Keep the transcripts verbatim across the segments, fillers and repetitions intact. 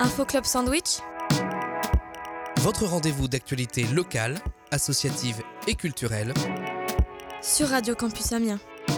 Info Club Sandwich, votre rendez-vous d'actualité locale, associative et culturelle sur Radio Campus Amiens.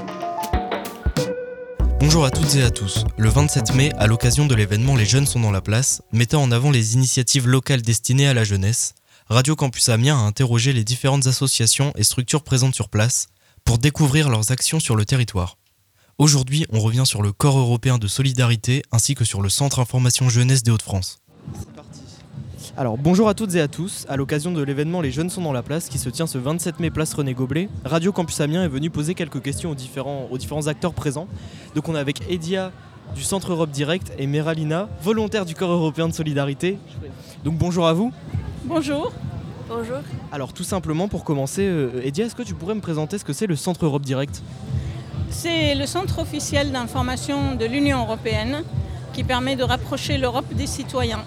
Bonjour à toutes et à tous. Le vingt-sept mai, à l'occasion de l'événement Les Jeunes sont dans la place, mettant en avant les initiatives locales destinées à la jeunesse, Radio Campus Amiens a interrogé les différentes associations et structures présentes sur place pour découvrir leurs actions sur le territoire. Aujourd'hui, on revient sur le Corps européen de solidarité ainsi que sur le Centre Information Jeunesse des Hauts-de-France. C'est parti. Alors bonjour à toutes et à tous, à l'occasion de l'événement Les Jeunes sont dans la place qui se tient ce vingt-sept mai place René Goblet, Radio Campus Amiens est venu poser quelques questions aux différents, aux différents acteurs présents. Donc on est avec Edia du Centre Europe Direct et Meralina, volontaire du Corps européen de solidarité. Donc bonjour à vous. Bonjour. Bonjour. Alors tout simplement pour commencer, euh, Edia, est-ce que tu pourrais me présenter ce que c'est le Centre Europe Direct ? C'est le centre officiel d'information de l'Union européenne qui permet de rapprocher l'Europe des citoyens.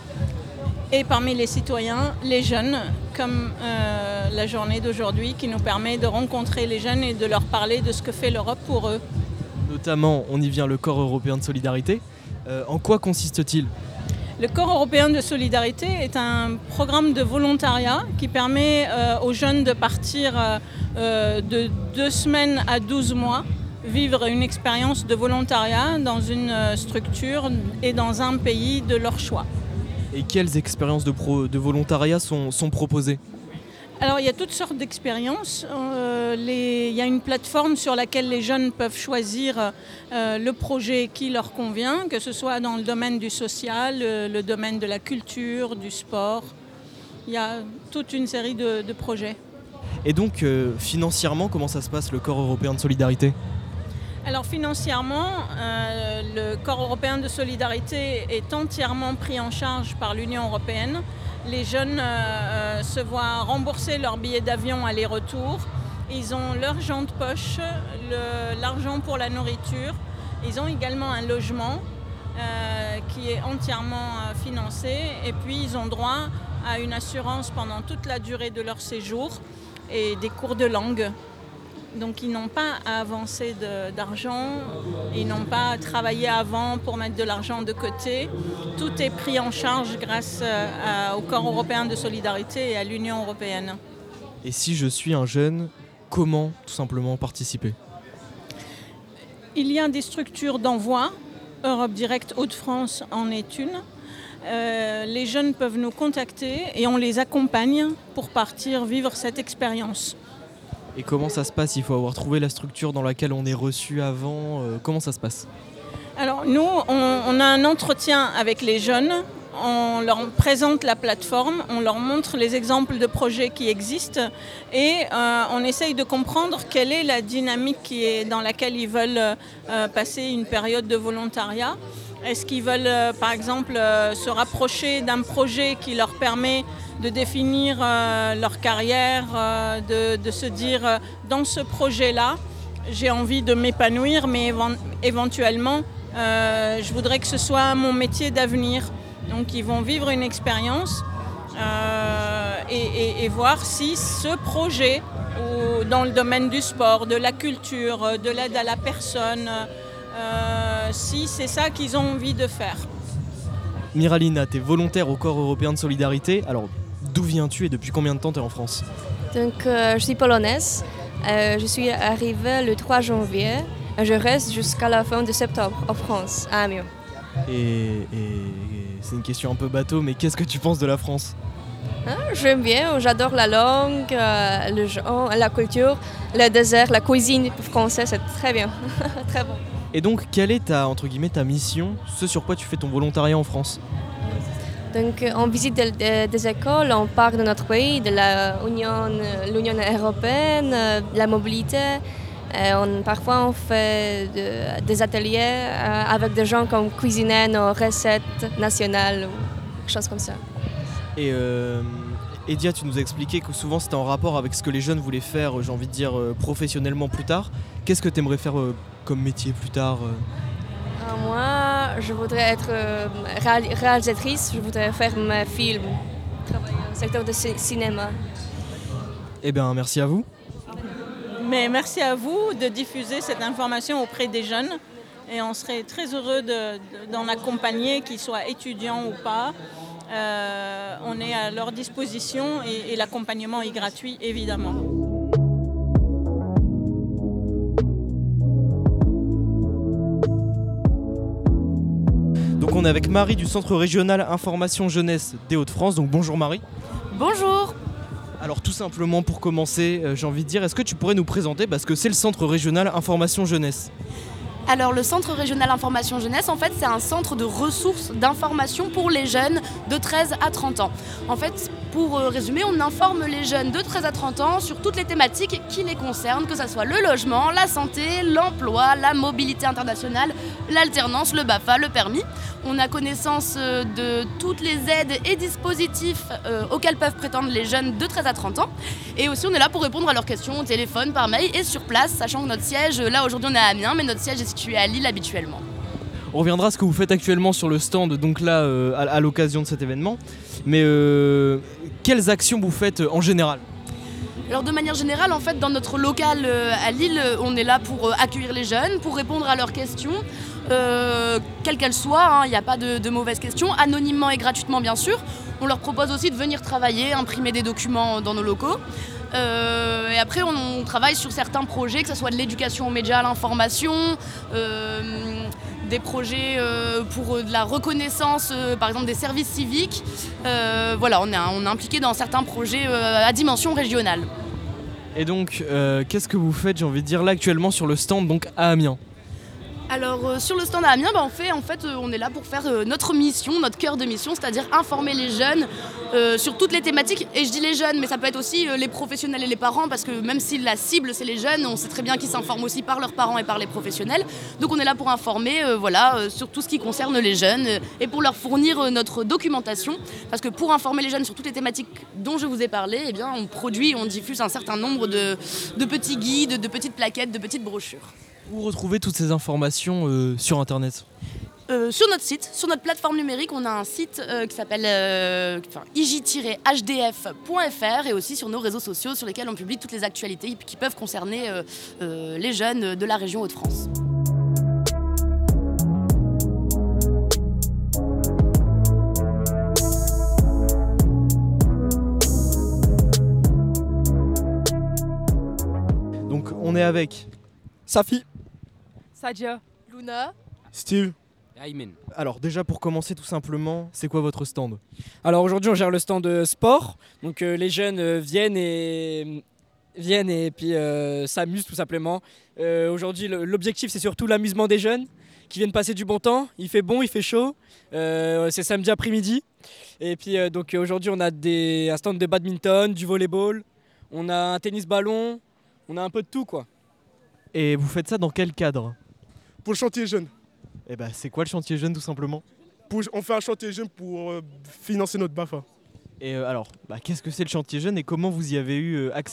Et parmi les citoyens, les jeunes, comme euh, la journée d'aujourd'hui qui nous permet de rencontrer les jeunes et de leur parler de ce que fait l'Europe pour eux. Notamment, on y vient le Corps européen de solidarité. Euh, en quoi consiste-t-il ? Le Corps européen de solidarité est un programme de volontariat qui permet euh, aux jeunes de partir euh, de deux semaines à douze mois, vivre une expérience de volontariat dans une structure et dans un pays de leur choix. Et quelles expériences de, pro, de volontariat sont, sont proposées ? Alors il y a toutes sortes d'expériences. Euh, les, il y a une plateforme sur laquelle les jeunes peuvent choisir euh, le projet qui leur convient, que ce soit dans le domaine du social, le, le domaine de la culture, du sport. Il y a toute une série de, de projets. Et donc euh, financièrement, comment ça se passe le Corps européen de solidarité ? Alors financièrement, euh, le Corps européen de solidarité est entièrement pris en charge par l'Union européenne. Les jeunes euh, se voient rembourser leur billet d'avion aller-retour. Ils ont l'argent de poche, le, l'argent pour la nourriture. Ils ont également un logement euh, qui est entièrement euh, financé. Et puis ils ont droit à une assurance pendant toute la durée de leur séjour et des cours de langue. Donc ils n'ont pas à avancer de, d'argent, ils n'ont pas à travailler avant pour mettre de l'argent de côté. Tout est pris en charge grâce à, au Corps européen de solidarité et à l'Union européenne. Et si je suis un jeune, comment tout simplement participer ? Il y a des structures d'envoi, Europe Direct Hauts-de-France en est une. Euh, les jeunes peuvent nous contacter et on les accompagne pour partir vivre cette expérience. Et comment ça se passe ? Il faut avoir trouvé la structure dans laquelle on est reçu avant. Euh, comment ça se passe ? Alors nous, on, on a un entretien avec les jeunes. On leur présente la plateforme, on leur montre les exemples de projets qui existent et euh, on essaye de comprendre quelle est la dynamique qui est dans laquelle ils veulent euh, passer une période de volontariat. Est-ce qu'ils veulent, euh, par exemple, euh, se rapprocher d'un projet qui leur permet de définir euh, leur carrière, euh, de, de se dire euh, dans ce projet-là, j'ai envie de m'épanouir, mais éve- éventuellement, euh, je voudrais que ce soit mon métier d'avenir. Donc ils vont vivre une expérience euh, et, et, et voir si ce projet, ou dans le domaine du sport, de la culture, de l'aide à la personne, euh, si c'est ça qu'ils ont envie de faire. Meralina, tu es volontaire au Corps européen de solidarité. Alors, d'où viens-tu et depuis combien de temps tu es en France ? Donc, euh, je suis polonaise. Euh, je suis arrivée le trois janvier. Je reste jusqu'à la fin de septembre en France, à Amiens. Et, et, et c'est une question un peu bateau, mais qu'est-ce que tu penses de la France ? Hein, j'aime bien, j'adore la langue, euh, le genre, la culture, le désert, la cuisine française, c'est très bien, très bon. Et donc, quelle est ta, entre guillemets, ta mission, ce sur quoi tu fais ton volontariat en France ? Donc, on visite des, des, des écoles, on parle de notre pays, de la Union, l'Union européenne, de la mobilité. Et on, parfois, on fait de, des ateliers euh, avec des gens comme cuisiner nos recettes nationales ou choses comme ça. Et euh, Edia, tu nous as expliqué que souvent c'était en rapport avec ce que les jeunes voulaient faire, j'ai envie de dire, euh, professionnellement plus tard. Qu'est-ce que tu aimerais faire euh, comme métier plus tard euh euh, Moi, je voudrais être euh, réal- réalisatrice, je voudrais faire mes films, travailler dans le secteur du c- cinéma. Eh bien, merci à vous. Mais merci à vous de diffuser cette information auprès des jeunes et on serait très heureux de, de, d'en accompagner, qu'ils soient étudiants ou pas. Euh, on est à leur disposition et, et l'accompagnement est gratuit, évidemment. Donc on est avec Marie du Centre Régional Information Jeunesse des Hauts-de-France. Donc bonjour Marie. Bonjour. Alors tout simplement pour commencer, euh, j'ai envie de dire, est-ce que tu pourrais nous présenter parce que c'est le Centre Régional Information Jeunesse? Alors le Centre Régional Information Jeunesse, en fait, c'est un centre de ressources d'information pour les jeunes de treize à trente ans. En fait, pour résumer, on informe les jeunes de treize à trente ans sur toutes les thématiques qui les concernent, que ce soit le logement, la santé, l'emploi, la mobilité internationale, l'alternance, le BAFA, le permis. On a connaissance de toutes les aides et dispositifs euh, auxquels peuvent prétendre les jeunes de treize à trente ans. Et aussi, on est là pour répondre à leurs questions au téléphone, par mail et sur place, sachant que notre siège, là aujourd'hui on est à Amiens, mais notre siège est situé à Lille habituellement. On reviendra à ce que vous faites actuellement sur le stand, donc là, euh, à, à l'occasion de cet événement. Mais euh, quelles actions vous faites euh, en général ? Alors de manière générale, en fait, dans notre local euh, à Lille, on est là pour euh, accueillir les jeunes, pour répondre à leurs questions, euh, quelles qu'elles soient, il n'y a pas de, de mauvaises questions, anonymement et gratuitement bien sûr. On leur propose aussi de venir travailler, imprimer des documents dans nos locaux. Euh, et après, on, on travaille sur certains projets, que ce soit de l'éducation aux médias, à l'information, euh, des projets euh, pour de la reconnaissance, euh, par exemple des services civiques. Euh, voilà, on est, on est impliqué dans certains projets euh, à dimension régionale. Et donc, euh, qu'est-ce que vous faites, j'ai envie de dire, là actuellement sur le stand donc à Amiens ? Alors euh, sur le stand à Amiens, bah, on, fait, en fait, euh, on est là pour faire euh, notre mission, notre cœur de mission, c'est-à-dire informer les jeunes euh, sur toutes les thématiques. Et je dis les jeunes, mais ça peut être aussi euh, les professionnels et les parents, parce que même si la cible c'est les jeunes, on sait très bien qu'ils s'informent aussi par leurs parents et par les professionnels. Donc on est là pour informer euh, voilà, euh, sur tout ce qui concerne les jeunes euh, et pour leur fournir euh, notre documentation. Parce que pour informer les jeunes sur toutes les thématiques dont je vous ai parlé, eh bien, on produit, on diffuse un certain nombre de, de petits guides, de petites plaquettes, de petites brochures. Vous retrouvez toutes ces informations euh, sur Internet ? Euh, sur notre site, sur notre plateforme numérique, on a un site euh, qui s'appelle euh, i j tiret h d f point f r et aussi sur nos réseaux sociaux sur lesquels on publie toutes les actualités qui peuvent concerner euh, euh, les jeunes de la région Hauts-de-France. Donc on est avec Safi, Sadia, Luna, Steve. Aymen. Alors déjà pour commencer tout simplement, c'est quoi votre stand ? Alors aujourd'hui on gère le stand de sport, donc euh, les jeunes euh, viennent et viennent et puis euh, s'amusent tout simplement. Euh, aujourd'hui le- l'objectif c'est surtout l'amusement des jeunes qui viennent passer du bon temps. Il fait bon, il fait chaud. Euh, c'est samedi après-midi et puis euh, donc aujourd'hui on a des, un stand de badminton, du volleyball, on a un tennis ballon, on a un peu de tout quoi. Et vous faites ça dans quel cadre ? Pour le chantier jeune. Eh ben c'est quoi le chantier jeune tout simplement ? Pour- on fait un chantier jeune pour euh, financer notre BAFA. Et euh, alors, bah, qu'est-ce que c'est le chantier jeune et comment vous y avez eu euh, accès ?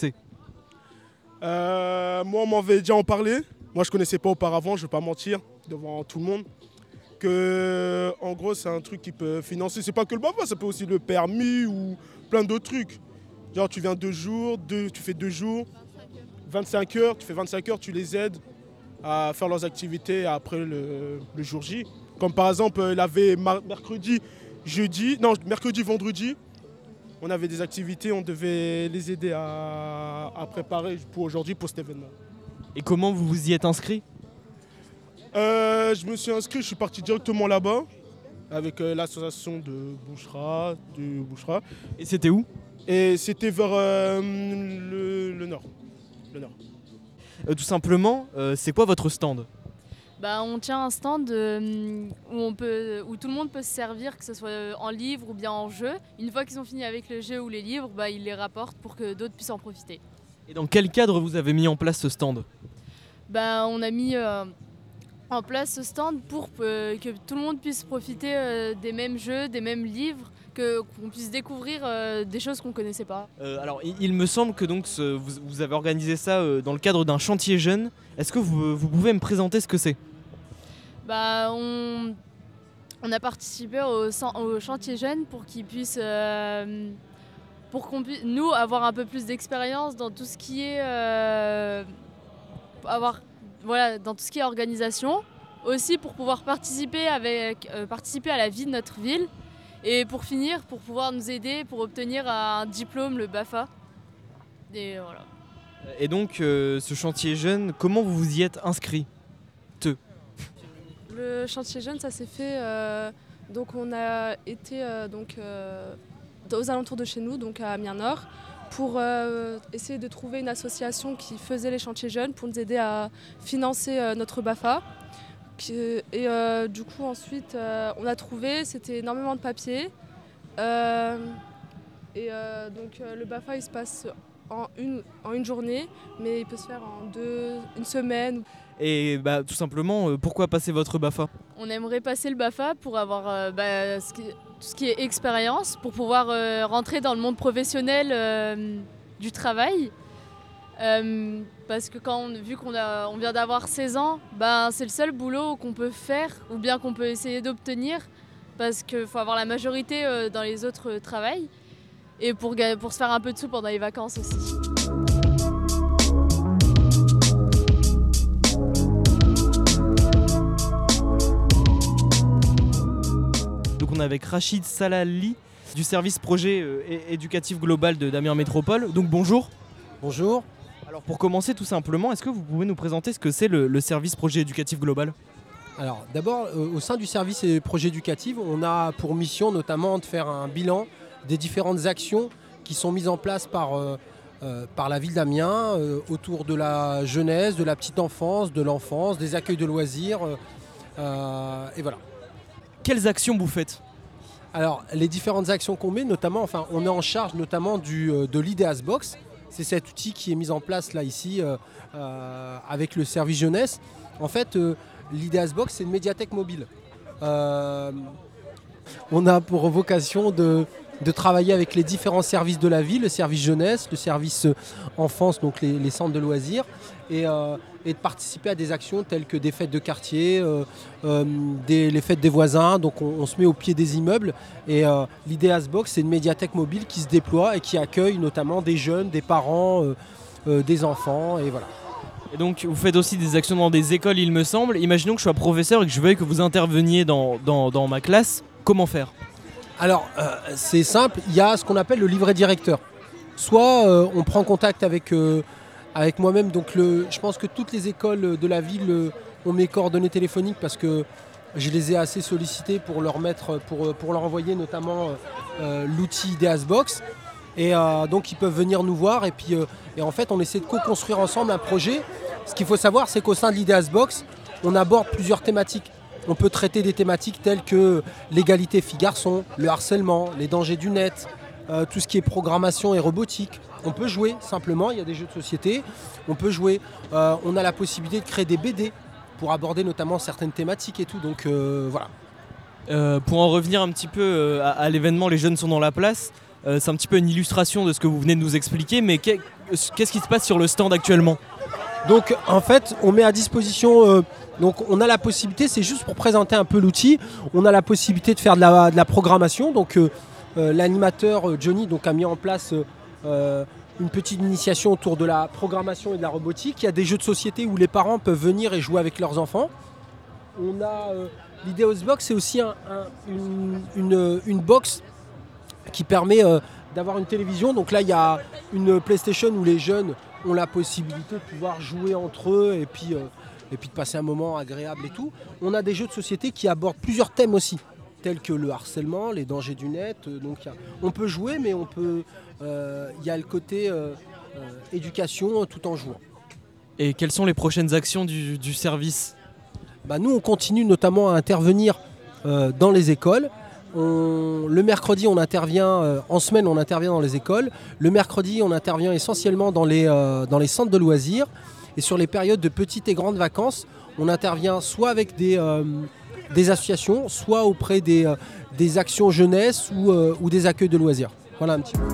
Euh, moi, on m'avait déjà en parlé. Moi, je connaissais pas auparavant, je vais pas mentir, devant tout le monde. Que, en gros, c'est un truc qui peut financer. C'est pas que le BAFA, ça peut aussi le permis ou plein d'autres trucs. Genre, tu viens deux jours, deux, tu fais deux jours, vingt-cinq heures, tu fais vingt-cinq heures, tu les aides à faire leurs activités après le, le jour J. Comme par exemple, il avait mar- mercredi, jeudi, non, mercredi, vendredi, on avait des activités, on devait les aider à, à préparer pour aujourd'hui, pour cet événement. Et comment vous vous y êtes inscrit ? Euh, je me suis inscrit, je suis parti directement là-bas avec euh, l'association de Bouchera, de Bouchera. Et c'était où ? Et c'était vers euh, le, le nord. Le nord. Euh, Tout simplement, euh, c'est quoi votre stand ? bah, on tient un stand euh, où, on peut, où tout le monde peut se servir, que ce soit en livre ou bien en jeu. Une fois qu'ils ont fini avec le jeu ou les livres, bah, ils les rapportent pour que d'autres puissent en profiter. Et dans quel cadre vous avez mis en place ce stand ? Bah, on a mis euh, en place ce stand pour euh, que tout le monde puisse profiter euh, des mêmes jeux, des mêmes livres, que, qu'on puisse découvrir euh, des choses qu'on ne connaissait pas. Euh, alors, il, il me semble que donc ce- vous, vous avez organisé ça euh, dans le cadre d'un chantier jeune. Est-ce que vous, vous pouvez me présenter ce que c'est ? Bah, on, on a participé au, cen- au chantier jeune pour qu'ils puissent, euh, pour qu'on puisse, nous, avoir un peu plus d'expérience dans tout ce qui est, euh, avoir, voilà, dans tout ce qui est organisation, aussi pour pouvoir participer, avec, euh, participer à la vie de notre ville. Et pour finir, pour pouvoir nous aider pour obtenir un diplôme, le BAFA. Et voilà. Et donc, euh, ce chantier jeune, comment vous vous y êtes inscrit? Te. Le chantier jeune, ça s'est fait. Euh, donc, on a été euh, donc, euh, aux alentours de chez nous, donc à Amiens-Nord, pour euh, essayer de trouver une association qui faisait les chantiers jeunes pour nous aider à financer euh, notre BAFA. Et euh, du coup, ensuite, euh, on a trouvé, c'était énormément de papier. Euh, et euh, donc, euh, le BAFA, il se passe en une, en une journée, mais il peut se faire en deux, une semaine. Et bah, tout simplement, euh, pourquoi passer votre BAFA? On aimerait passer le BAFA pour avoir euh, bah, ce qui, tout ce qui est expérience, pour pouvoir euh, rentrer dans le monde professionnel euh, du travail. Euh, parce que quand on, vu qu'on a, on vient d'avoir seize ans, ben, c'est le seul boulot qu'on peut faire ou bien qu'on peut essayer d'obtenir parce qu'il faut avoir la majorité euh, dans les autres euh, travails et pour, pour se faire un peu de sous pendant les vacances aussi. Donc on est avec Rachid Salali du service projet euh, é- éducatif global de d'Amiens Métropole. Donc bonjour. Bonjour. Alors pour commencer tout simplement, est-ce que vous pouvez nous présenter ce que c'est le, le service projet éducatif global? Alors d'abord, euh, au sein du service et projet éducatif, on a pour mission notamment de faire un bilan des différentes actions qui sont mises en place par, euh, euh, par la ville d'Amiens euh, autour de la jeunesse, de la petite enfance, de l'enfance, des accueils de loisirs. Euh, euh, et voilà. Quelles actions vous faites? Alors les différentes actions qu'on met, notamment, enfin on est en charge notamment du, euh, de l'Ideas Box. C'est cet outil qui est mis en place là ici euh, euh, avec le service jeunesse. En fait, euh, l'Ideas Box, c'est une médiathèque mobile. Euh, on a pour vocation de, de travailler avec les différents services de la ville, le service jeunesse, le service enfance, donc les, les centres de loisirs, et, euh, et de participer à des actions telles que des fêtes de quartier, euh, euh, des, les fêtes des voisins. Donc on, on se met au pied des immeubles. Et euh, l'Ideas Box, c'est une médiathèque mobile qui se déploie et qui accueille notamment des jeunes, des parents, euh, euh, des enfants, et voilà. Et donc vous faites aussi des actions dans des écoles, il me semble. Imaginons que je sois professeur et que je veuille que vous interveniez dans, dans, dans ma classe. Comment faire? Alors euh, c'est simple, il y a ce qu'on appelle le livret directeur. Soit euh, on prend contact avec, euh, avec moi-même, donc le, je pense que toutes les écoles de la ville euh, ont mes coordonnées téléphoniques parce que je les ai assez sollicités pour leur, mettre, pour, pour leur envoyer notamment euh, l'outil Ideas Box. Et euh, donc ils peuvent venir nous voir et puis euh, et en fait on essaie de co-construire ensemble un projet. Ce qu'il faut savoir, c'est qu'au sein de l'Ideas Box, on aborde plusieurs thématiques. On peut traiter des thématiques telles que l'égalité filles-garçons, le harcèlement, les dangers du net, euh, tout ce qui est programmation et robotique. On peut jouer simplement, il y a des jeux de société, on peut jouer. Euh, on a la possibilité de créer des B D pour aborder notamment certaines thématiques et tout, donc euh, voilà. Euh, pour en revenir un petit peu euh, à, à l'événement Les Jeunes sont dans la place, euh, c'est un petit peu une illustration de ce que vous venez de nous expliquer, mais qu'est- qu'est-ce qui se passe sur le stand actuellement? Donc en fait, on met à disposition, euh, donc on a la possibilité, c'est juste pour présenter un peu l'outil, on a la possibilité de faire de la, de la programmation. Donc euh, euh, l'animateur euh, Johnny donc, a mis en place euh, une petite initiation autour de la programmation et de la robotique. Il y a des jeux de société où les parents peuvent venir et jouer avec leurs enfants. On a euh, l'Ideas Box, c'est aussi un, un, une, une, une box qui permet euh, d'avoir une télévision. Donc là, il y a une PlayStation où les jeunes ont la possibilité de pouvoir jouer entre eux et puis, euh, et puis de passer un moment agréable et tout. On a des jeux de société qui abordent plusieurs thèmes aussi, tels que le harcèlement, les dangers du net. Euh, donc y a, on peut jouer, mais on peut, euh, y a le côté euh, euh, éducation tout en jouant. Et quelles sont les prochaines actions du, du service? Bah, nous, on continue notamment à intervenir euh, dans les écoles. On, le mercredi, on intervient, euh, en semaine, on intervient dans les écoles. Le mercredi, on intervient essentiellement dans les, euh, dans les centres de loisirs. Et sur les périodes de petites et grandes vacances, on intervient soit avec des, euh, des associations, soit auprès des, euh, des actions jeunesse ou, euh, ou des accueils de loisirs. Voilà un petit peu.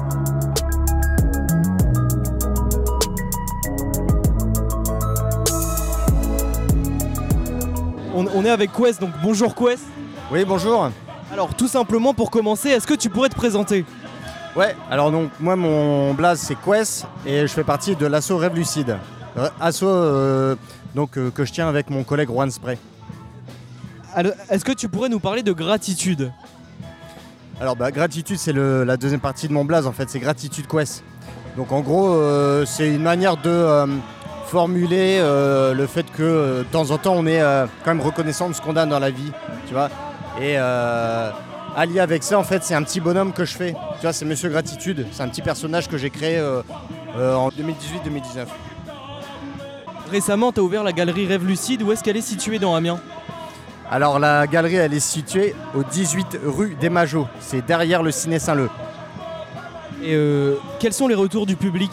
On, on est avec Quest, donc bonjour Quest. Oui, bonjour. Alors tout simplement pour commencer, est-ce que tu pourrais te présenter? Ouais, alors donc moi mon blaze c'est Quest et je fais partie de l'asso Rêve Lucide. Euh, asso euh, donc, euh, que je tiens avec mon collègue Juan Spray. Alors, est-ce que tu pourrais nous parler de gratitude ? Alors bah, gratitude, c'est le, la deuxième partie de mon blaze en fait, c'est Gratitude Quest. Donc en gros, euh, c'est une manière de euh, formuler euh, le fait que euh, de temps en temps on est euh, quand même reconnaissant de ce qu'on a dans la vie, tu vois. Et euh, allié avec ça, en fait, c'est un petit bonhomme que je fais. Tu vois, c'est Monsieur Gratitude, c'est un petit personnage que j'ai créé euh, euh, en deux mille dix-huit deux mille dix-neuf. Récemment, tu as ouvert la galerie Rêve Lucide. Où est-ce qu'elle est située dans Amiens ? Alors la galerie, elle est située au dix-huit rue des Majots. C'est derrière le Ciné Saint-Leu. Et euh, quels sont les retours du public ?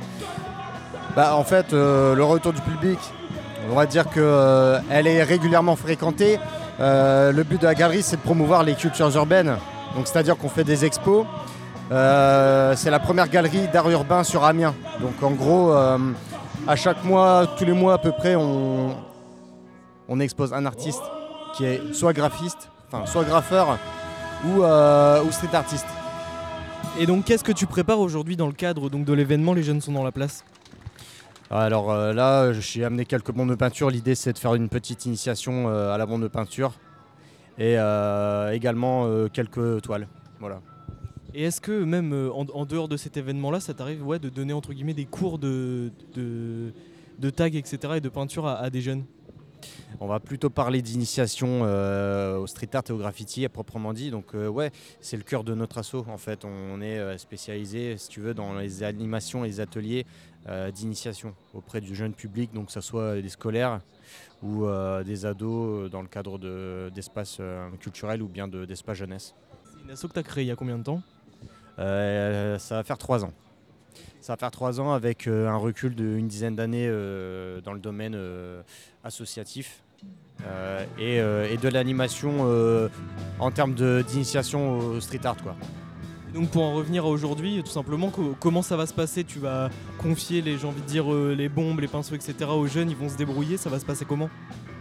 Bah en fait, euh, le retour du public, on va dire qu'elle euh, est régulièrement fréquentée. Euh, le but de la galerie, c'est de promouvoir les cultures urbaines. Donc c'est-à-dire qu'on fait des expos. Euh, c'est la première galerie d'art urbain sur Amiens. Donc en gros, euh, à chaque mois, tous les mois à peu près, on, on expose un artiste qui est soit graphiste, enfin soit graffeur ou, euh, ou street artiste. Et donc qu'est-ce que tu prépares aujourd'hui dans le cadre donc, de l'événement Les Jeunes sont dans la place ? Alors euh, là, j'ai amené quelques bandes de peinture. L'idée, c'est de faire une petite initiation euh, à la bande de peinture et euh, également euh, quelques toiles. Voilà. Et est-ce que même euh, en, en dehors de cet événement-là, ça t'arrive ouais, de donner entre guillemets des cours de, de, de tag, et cetera et de peinture à, à des jeunes ? On va plutôt parler d'initiation euh, au street art et au graffiti à proprement dit. Donc euh, ouais, c'est le cœur de notre asso en fait. On est euh, spécialisé, si tu veux, dans les animations et les ateliers euh, d'initiation auprès du jeune public, donc que ce soit des scolaires ou euh, des ados dans le cadre de, d'espaces euh, culturels ou bien de, d'espaces jeunesse. C'est une asso que tu as créée il y a combien de temps ? euh, Ça va faire trois ans. Ça va faire trois ans avec euh, un recul d'une dizaine d'années euh, dans le domaine euh, associatif euh, et, euh, et de l'animation euh, en termes de, d'initiation au street art, quoi. Donc pour en revenir à aujourd'hui, tout simplement, co- comment ça va se passer ? Tu vas confier les, j'ai envie de dire, euh, les bombes, les pinceaux, et cetera aux jeunes, ils vont se débrouiller, ça va se passer comment ?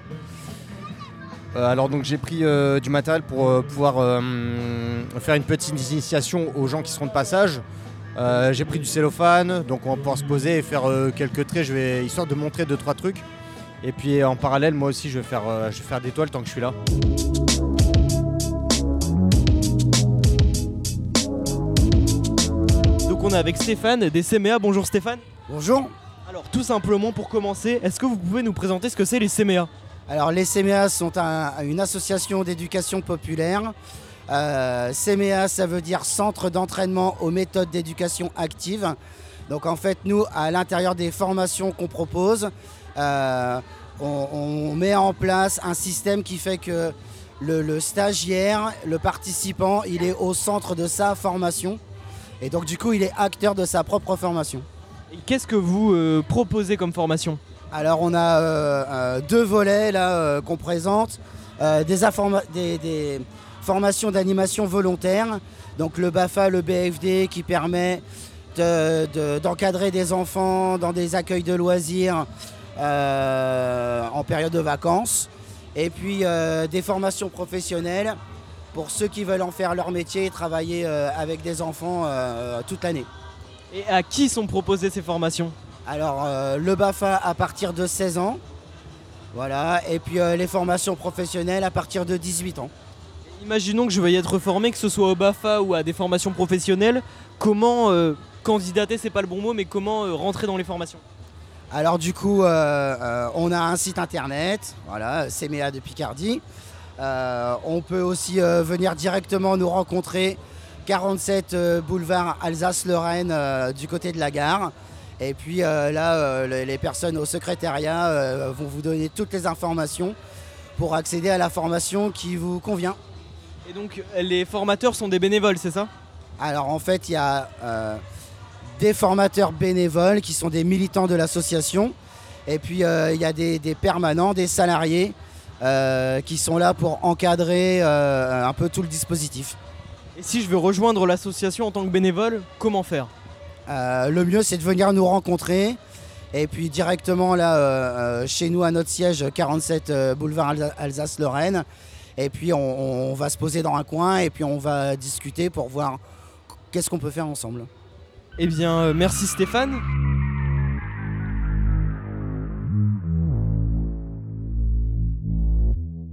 Euh, alors donc j'ai pris euh, du matériel pour euh, pouvoir euh, faire une petite initiation aux gens qui seront de passage. Euh, j'ai pris du cellophane, donc on va pouvoir se poser et faire euh, quelques traits, je vais, histoire de montrer deux trois trucs. Et puis en parallèle, moi aussi, je vais faire, euh, je vais faire des toiles tant que je suis là. Donc on est avec Stéphane des C M A. Bonjour Stéphane. Bonjour. Alors tout simplement pour commencer, est-ce que vous pouvez nous présenter ce que c'est les C M A ? Alors les C M A sont un- une association d'éducation populaire. Euh, C M A, ça veut dire Centre d'entraînement aux méthodes d'éducation active. Donc en fait, nous, à l'intérieur des formations qu'on propose, euh, on, on met en place un système qui fait que le, le stagiaire, le participant, il est au centre de sa formation. Et donc du coup, il est acteur de sa propre formation. Et qu'est-ce que vous euh, proposez comme formation ? Alors on a euh, euh, deux volets là euh, qu'on présente, euh, des, informa- des, des formations d'animation volontaire, donc le B A F A, le B F D qui permet de, de, d'encadrer des enfants dans des accueils de loisirs euh, en période de vacances, et puis euh, des formations professionnelles pour ceux qui veulent en faire leur métier et travailler euh, avec des enfants euh, toute l'année. Et à qui sont proposées ces formations ? Alors euh, le B A F A à partir de seize ans, voilà, et puis euh, les formations professionnelles à partir de dix-huit ans. Imaginons que je veuille être formé, que ce soit au B A F A ou à des formations professionnelles, comment euh, candidater, c'est pas le bon mot, mais comment euh, rentrer dans les formations ? Alors du coup, euh, euh, on a un site internet, voilà, C M A de Picardie. Euh, on peut aussi euh, venir directement nous rencontrer, quarante-sept euh, boulevard Alsace-Lorraine euh, du côté de la gare. Et puis euh, là, euh, les personnes au secrétariat euh, vont vous donner toutes les informations pour accéder à la formation qui vous convient. Et donc les formateurs sont des bénévoles, c'est ça ? Alors en fait, il y a euh, des formateurs bénévoles qui sont des militants de l'association. Et puis euh, il y a des, des permanents, des salariés euh, qui sont là pour encadrer euh, un peu tout le dispositif. Et si je veux rejoindre l'association en tant que bénévole, comment faire ? Euh, le mieux, c'est de venir nous rencontrer. Et puis directement là, euh, chez nous à notre siège, quarante-sept euh, boulevard Alsa- Alsace-Lorraine. Et puis on, on va se poser dans un coin et puis on va discuter pour voir qu'est-ce qu'on peut faire ensemble. Eh bien, euh, merci Stéphane.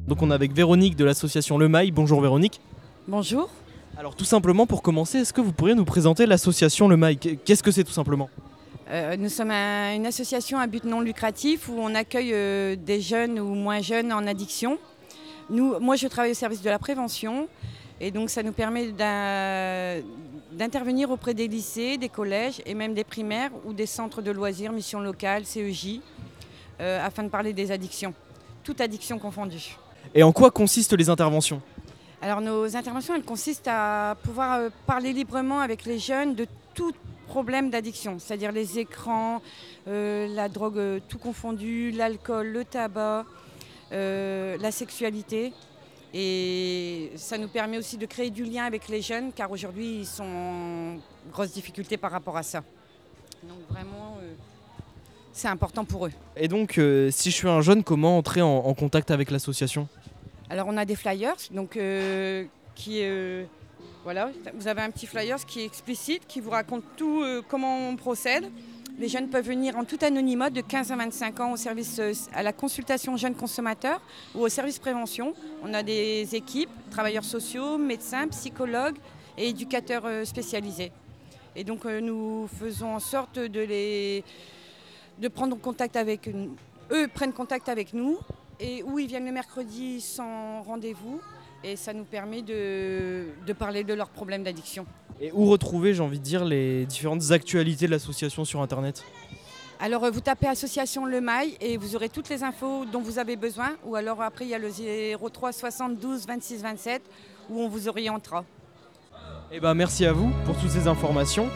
Donc on est avec Véronique de l'association Le Mail. Bonjour Véronique. Bonjour. Alors tout simplement pour commencer, est-ce que vous pourriez nous présenter l'association Le Mail? Qu'est-ce que c'est tout simplement? Euh, nous sommes un- une association à but non lucratif où on accueille euh, des jeunes ou moins jeunes en addiction. Nous, moi je travaille au service de la prévention et donc ça nous permet d'un- d'intervenir auprès des lycées, des collèges et même des primaires ou des centres de loisirs, missions locales, C E J, euh, afin de parler des addictions, toute addiction confondue. Et en quoi consistent les interventions? Alors nos interventions, elles consistent à pouvoir euh, parler librement avec les jeunes de tout problème d'addiction, c'est-à-dire les écrans, euh, la drogue euh, tout confondu, l'alcool, le tabac, euh, la sexualité. Et ça nous permet aussi de créer du lien avec les jeunes car aujourd'hui ils sont en grosse difficulté par rapport à ça. Donc vraiment, euh, c'est important pour eux. Et donc euh, si je suis un jeune, comment entrer en, en contact avec l'association? Alors on a des flyers, donc euh, qui euh, voilà, vous avez un petit flyers qui est explicite, qui vous raconte tout euh, comment on procède. Les jeunes peuvent venir en tout anonymat de quinze à vingt-cinq ans au service euh, à la consultation jeunes consommateurs ou au service prévention. On a des équipes, travailleurs sociaux, médecins, psychologues et éducateurs euh, spécialisés. Et donc euh, nous faisons en sorte de les de prendre contact avec nous. Eux prennent contact avec nous. Et où ils viennent le mercredi sans rendez-vous et ça nous permet de, de parler de leurs problèmes d'addiction. Et où retrouver, j'ai envie de dire, les différentes actualités de l'association sur internet? Alors euh, vous tapez Association Le Mail et vous aurez toutes les infos dont vous avez besoin ou alors après il y a le zéro trois soixante-douze vingt-six vingt-sept où on vous orientera. Eh ben merci à vous pour toutes ces informations.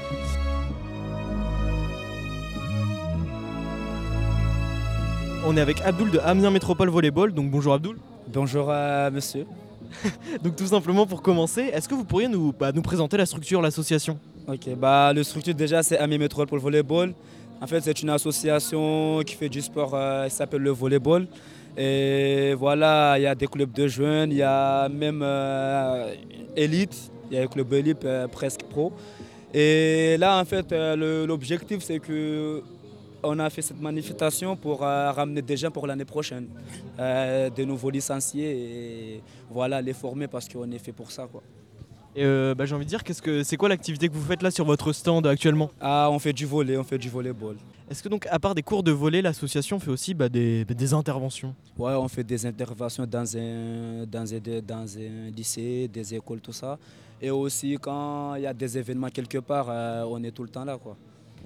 On est avec Abdoul de Amiens Métropole Volleyball, donc bonjour Abdoul. Bonjour euh, monsieur. Donc tout simplement pour commencer, est-ce que vous pourriez nous, bah, nous présenter la structure, l'association? Ok, bah le structure déjà c'est Amiens Métropole Volleyball. En fait c'est une association qui fait du sport, euh, qui s'appelle le volleyball. Et voilà, il y a des clubs de jeunes, il y a même euh, élite, il y a un club élite euh, presque pro. Et là en fait euh, le- l'objectif c'est que on a fait cette manifestation pour euh, ramener des gens pour l'année prochaine, euh, de nouveaux licenciés et voilà, les former parce qu'on est fait pour ça, quoi. Et euh, bah, j'ai envie de dire, qu'est-ce que c'est quoi l'activité que vous faites là sur votre stand actuellement? Ah, on fait du volley, on fait du volleyball. Est-ce que donc à part des cours de volley, l'association fait aussi bah, des, des interventions? Ouais, on fait des interventions dans un, dans, un, dans un lycée, des écoles, tout ça. Et aussi quand il y a des événements quelque part, euh, on est tout le temps là, quoi.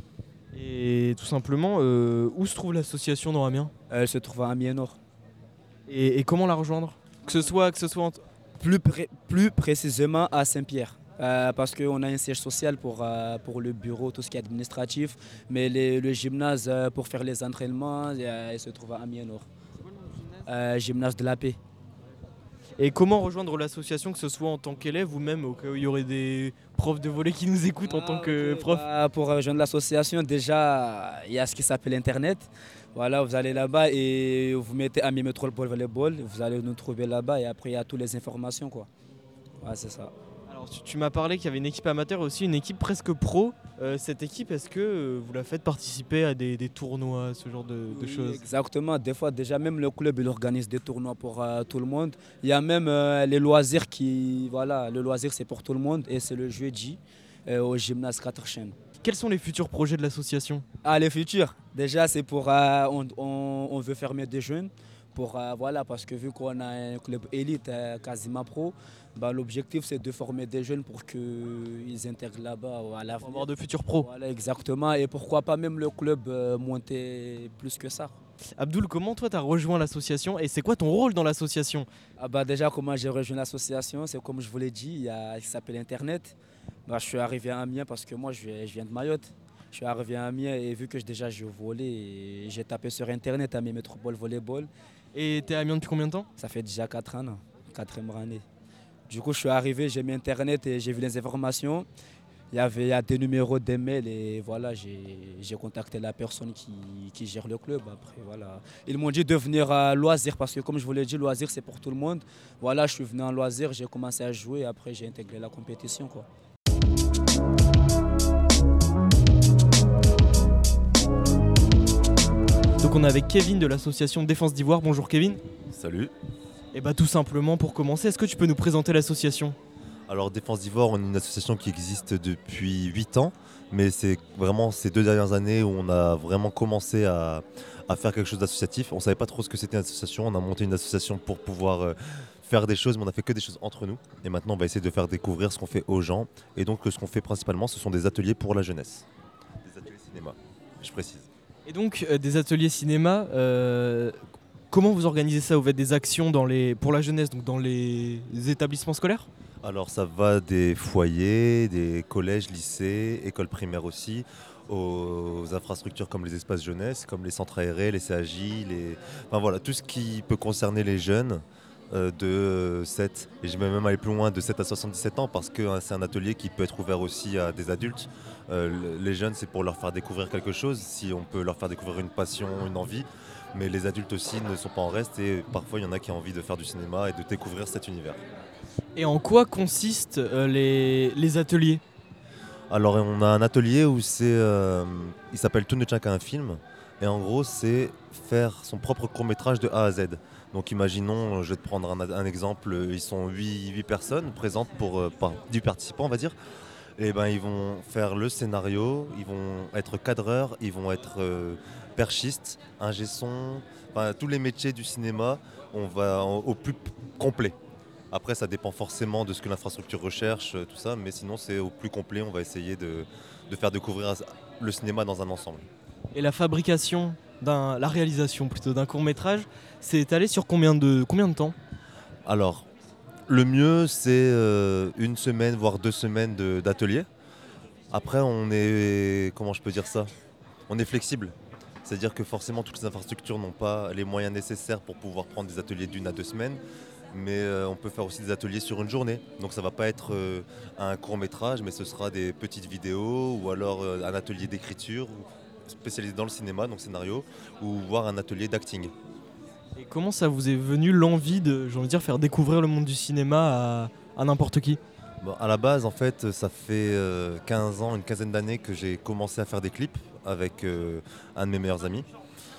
Et tout simplement, euh, où se trouve l'association dans Amiens? Elle se trouve à Amiens Nord. Et, et comment la rejoindre? Que ce soit, que ce soit en t- Plus, pré- plus précisément à Saint-Pierre. Euh, parce qu'on a un siège social pour, euh, pour le bureau, tout ce qui est administratif. Mais les- le gymnase euh, pour faire les entraînements, euh, il se trouve à Amiens Nord. Euh, gymnase de la paix. Et comment rejoindre l'association, que ce soit en tant qu'élève ou même au cas où il y aurait des profs de volley qui nous écoutent en tant que prof? Bah, pour rejoindre l'association, déjà, il y a ce qui s'appelle Internet. Voilà, vous allez là-bas et vous mettez Amiens Métropole Volleyball, vous allez nous trouver là-bas et après il y a toutes les informations, quoi. Ouais, c'est ça. Alors tu, tu m'as parlé qu'il y avait une équipe amateur et aussi une équipe presque pro. Euh, cette équipe, est-ce que euh, vous la faites participer à des, des tournois, ce genre de, de Oui, choses? Exactement, des fois déjà même le club il organise des tournois pour euh, tout le monde. Il y a même euh, les loisirs qui, voilà, le loisir c'est pour tout le monde et c'est le jeudi euh, au gymnase quatre chaînes. Quels sont les futurs projets de l'association? Ah, les futurs, déjà c'est pour, euh, on, on, on veut former des jeunes, pour, euh, voilà, parce que vu qu'on a un club élite euh, quasiment pro, bah, l'objectif c'est de former des jeunes pour qu'ils intègrent là-bas à la Pour avoir de futurs pros. Voilà, exactement, et pourquoi pas même le club euh, monter plus que ça. Abdoul, comment toi tu as rejoint l'association et c'est quoi ton rôle dans l'association? Ah bah déjà, comment j'ai rejoint l'association, c'est comme je vous l'ai dit, il y a ce qui s'appelle Internet. Bah, je suis arrivé à Amiens parce que moi je viens, je viens de Mayotte. Je suis arrivé à Amiens et vu que déjà je volais, j'ai tapé sur Internet Amiens Métropole Volleyball. Et tu es à Amiens depuis combien de temps? Ça fait déjà quatre ans, quatrième année. Du coup je suis arrivé, j'ai mis Internet et j'ai vu les informations. Il y avait il y a des numéros des mails et voilà, j'ai j'ai contacté la personne qui, qui gère le club. Après, voilà. Ils m'ont dit de venir à loisir parce que comme je vous l'ai dit, loisir c'est pour tout le monde. Voilà, je suis venu en loisir, j'ai commencé à jouer et après j'ai intégré la compétition, quoi. Donc on est avec Kevin de l'association Défense d'Ivoire. Bonjour Kevin. Salut. Et bah tout simplement pour commencer, est-ce que tu peux nous présenter l'association ? Alors Défense d'Ivoire, on est une association qui existe depuis huit ans, mais c'est vraiment ces deux dernières années où on a vraiment commencé à, à faire quelque chose d'associatif. On ne savait pas trop ce que c'était une association, on a monté une association pour pouvoir euh, faire des choses, mais on a fait que des choses entre nous. Et maintenant on va essayer de faire découvrir ce qu'on fait aux gens. Et donc ce qu'on fait principalement, ce sont des ateliers pour la jeunesse. Des ateliers cinéma, je précise. Et donc euh, des ateliers cinéma, euh, comment vous organisez ça ? Vous faites des actions dans les, pour la jeunesse, donc dans les établissements scolaires ? Alors ça va des foyers, des collèges, lycées, écoles primaires aussi, aux infrastructures comme les espaces jeunesse, comme les centres aérés, les C A J, les... enfin voilà, tout ce qui peut concerner les jeunes euh, de sept, et je vais même aller plus loin, de sept à soixante-dix-sept ans, parce que hein, c'est un atelier qui peut être ouvert aussi à des adultes. Euh, les jeunes, c'est pour leur faire découvrir quelque chose, si on peut leur faire découvrir une passion, une envie, mais les adultes aussi ne sont pas en reste, et parfois il y en a qui ont envie de faire du cinéma et de découvrir cet univers. Et en quoi consistent euh, les, les ateliers ? Alors on a un atelier où c'est, euh, il s'appelle Tout ne tient qu'à un film, et en gros c'est faire son propre court-métrage de A à Z. Donc imaginons, je vais te prendre un, un exemple, ils sont huit personnes présentes pour euh, dix participants on va dire, et ben ils vont faire le scénario, ils vont être cadreurs, ils vont être euh, perchistes, ingé son, enfin tous les métiers du cinéma, on va en, au plus complet. Après, ça dépend forcément de ce que l'infrastructure recherche, tout ça, mais sinon, c'est au plus complet. On va essayer de, de faire découvrir le cinéma dans un ensemble. Et la fabrication, d'un, la réalisation plutôt d'un court-métrage, c'est étalé sur combien de, combien de temps ? Alors, le mieux, c'est euh, une semaine, voire deux semaines de, d'atelier. Après, on est, comment je peux dire ça ? On est flexible. C'est-à-dire que forcément, toutes les infrastructures n'ont pas les moyens nécessaires pour pouvoir prendre des ateliers d'une à deux semaines. Mais euh, on peut faire aussi des ateliers sur une journée. Donc ça ne va pas être euh, un court-métrage, mais ce sera des petites vidéos ou alors euh, un atelier d'écriture spécialisé dans le cinéma, donc scénario, ou voire un atelier d'acting. Et comment ça vous est venu l'envie de, j'ai envie de dire, faire découvrir le monde du cinéma à, à n'importe qui ? Bon, à la base, en fait, ça fait euh, quinze ans, une quinzaine d'années que j'ai commencé à faire des clips avec euh, un de mes meilleurs amis.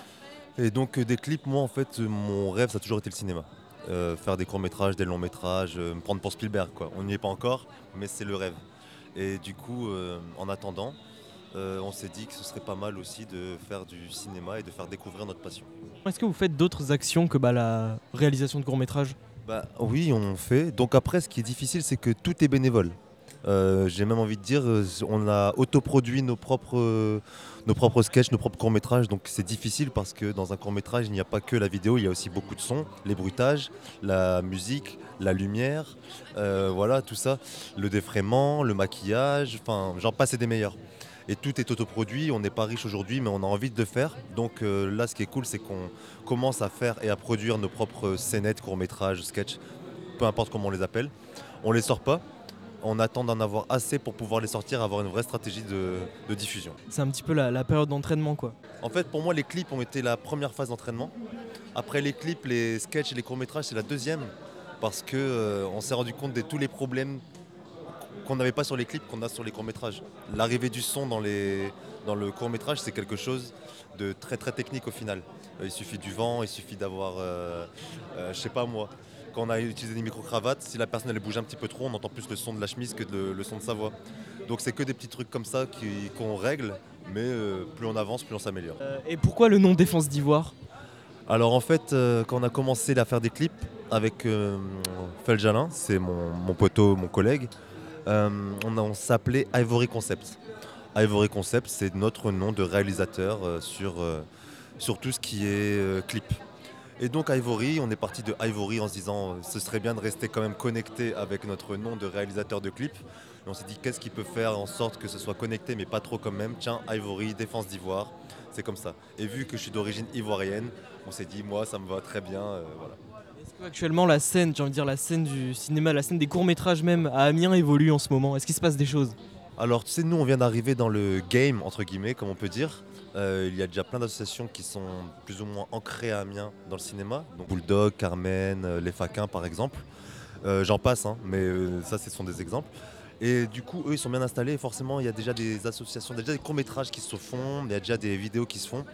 Et donc euh, des clips, moi en fait, mon rêve, ça a toujours été le cinéma. Euh, faire des courts-métrages, des longs-métrages, euh, me prendre pour Spielberg, quoi. On n'y est pas encore, mais c'est le rêve. Et du coup, euh, en attendant, euh, on s'est dit que ce serait pas mal aussi de faire du cinéma et de faire découvrir notre passion. Est-ce que vous faites d'autres actions que bah, la réalisation de courts-métrages ? Bah, oui, on fait. Donc après, ce qui est difficile, c'est que tout est bénévole. Euh, j'ai même envie de dire, on a autoproduit nos propres, euh, nos propres sketchs, nos propres courts-métrages, donc c'est difficile parce que dans un court-métrage, il n'y a pas que la vidéo, il y a aussi beaucoup de sons, les bruitages, la musique, la lumière, euh, voilà, tout ça, le défraiement, le maquillage, enfin, j'en passe et des meilleurs. Et tout est autoproduit, on n'est pas riche aujourd'hui, mais on a envie de le faire. Donc euh, là, ce qui est cool, c'est qu'on commence à faire et à produire nos propres scénettes, courts-métrages, sketchs, peu importe comment on les appelle. On les sort pas. On attend d'en avoir assez pour pouvoir les sortir, avoir une vraie stratégie de, de diffusion. C'est un petit peu la, la période d'entraînement, quoi. En fait, pour moi, les clips ont été la première phase d'entraînement. Après les clips, les sketchs et les courts-métrages, c'est la deuxième. Parce qu'on euh, s'est rendu compte de tous les problèmes qu'on n'avait pas sur les clips, qu'on a sur les courts-métrages. L'arrivée du son dans, les, dans le court-métrage, c'est quelque chose de très très technique au final. Euh, il suffit du vent, il suffit d'avoir, euh, euh, je sais pas moi, quand on a utilisé des micro-cravates, si la personne elle bouge un petit peu trop, on entend plus le son de la chemise que de, le son de sa voix. Donc c'est que des petits trucs comme ça qui, qu'on règle, mais euh, plus on avance, plus on s'améliore. Euh, et pourquoi le nom Défense d'Ivoire ? Alors en fait, euh, quand on a commencé à faire des clips avec euh, Feljalin, c'est mon, mon poteau, mon collègue, euh, on, a, on s'appelait Ivory Concept. Ivory Concept, c'est notre nom de réalisateur euh, sur, euh, sur tout ce qui est euh, clip. Et donc Ivory, on est parti de Ivory en se disant euh, ce serait bien de rester quand même connecté avec notre nom de réalisateur de clip. Et on s'est dit qu'est-ce qui peut faire en sorte que ce soit connecté mais pas trop quand même. Tiens, Ivory, Défense d'Ivoire, c'est comme ça. Et vu que je suis d'origine ivoirienne, on s'est dit moi ça me va très bien, euh, voilà. Est-ce qu'actuellement la scène, j'ai envie de dire la scène du cinéma, la scène des courts-métrages même à Amiens évolue en ce moment ? Est-ce qu'il se passe des choses ? Alors tu sais, nous on vient d'arriver dans le game entre guillemets comme on peut dire. Euh, il y a déjà plein d'associations qui sont plus ou moins ancrées à Amiens dans le cinéma. Donc Bulldog, Carmen, euh, Les Faquins par exemple. Euh, j'en passe, hein, mais euh, ça ce sont des exemples. Et du coup eux ils sont bien installés et forcément il y a déjà des associations, il y a déjà des courts-métrages qui se font, il y a déjà des vidéos qui se font.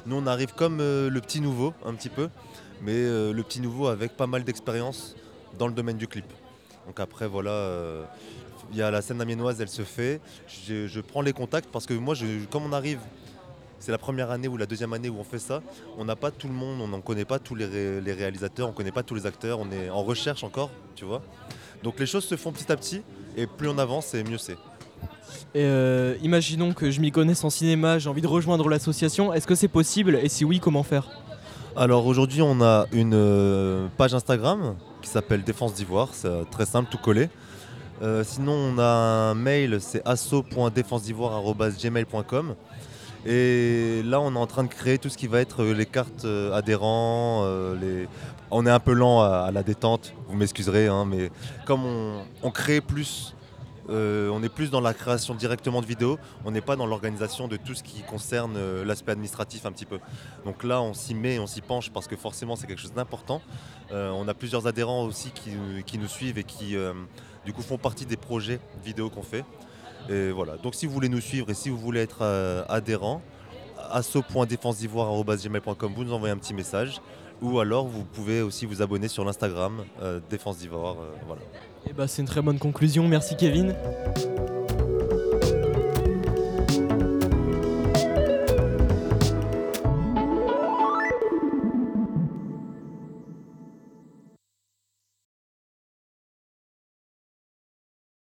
Nous on arrive comme euh, le petit nouveau un petit peu, mais euh, le petit nouveau avec pas mal d'expérience dans le domaine du clip. Donc après voilà, euh, il y a la scène amiénoise, elle se fait, je, je prends les contacts parce que moi je, comme on arrive, c'est la première année ou la deuxième année où on fait ça, on n'a pas tout le monde, on n'en connaît pas tous les, ré, les réalisateurs, on ne connaît pas tous les acteurs, on est en recherche encore, tu vois. Donc les choses se font petit à petit et plus on avance et mieux c'est. Et euh, imaginons que je m'y connaisse en cinéma, j'ai envie de rejoindre l'association, est-ce que c'est possible et si oui, comment faire? Alors aujourd'hui on a une euh, page Instagram qui s'appelle Défense d'Ivoire, c'est euh, très simple, tout collé. Euh, sinon on a un mail, c'est asso point défense d'ivoire arobase gmail point com. Et là on est en train de créer tout ce qui va être les cartes euh, adhérents, euh, les... on est un peu lent à, à la détente, vous m'excuserez, hein, mais comme on, on crée plus, euh, on est plus dans la création directement de vidéos, on n'est pas dans l'organisation de tout ce qui concerne euh, l'aspect administratif un petit peu. Donc là on s'y met, on s'y penche parce que forcément c'est quelque chose d'important. Euh, on a plusieurs adhérents aussi qui, qui nous suivent et qui euh, du coup font partie des projets vidéo qu'on fait. Et voilà. Donc si vous voulez nous suivre et si vous voulez être euh, adhérent, asso point défense d'ivoire arobase gmail point com, vous nous envoyez un petit message. Ou alors vous pouvez aussi vous abonner sur l'Instagram euh, Défense d'Ivoire. Euh, voilà. Et bah, c'est une très bonne conclusion, merci Kevin.